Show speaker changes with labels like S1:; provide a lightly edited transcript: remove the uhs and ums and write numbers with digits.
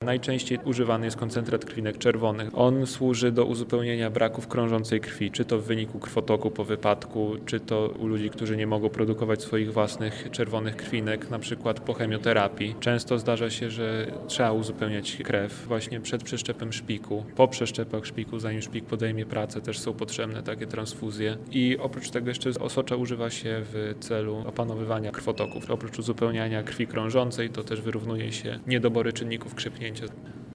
S1: Najczęściej używany jest koncentrat krwinek czerwonych. On służy do uzupełnienia braków krążącej krwi, czy to w wyniku krwotoku po wypadku, czy to u ludzi, którzy nie mogą produkować swoich własnych czerwonych krwinek, na przykład po chemioterapii. Często zdarza się, że trzeba uzupełniać krew właśnie przed przeszczepem szpiku. Po przeszczepach szpiku, zanim szpik podejmie pracę, też są potrzebne takie transfuzje. I oprócz tego jeszcze osocza używa się w celu opanowywania krwotoków. Oprócz uzupełniania krwi krążącej, to też wyrównuje się niedobory czynników krzepnięcia.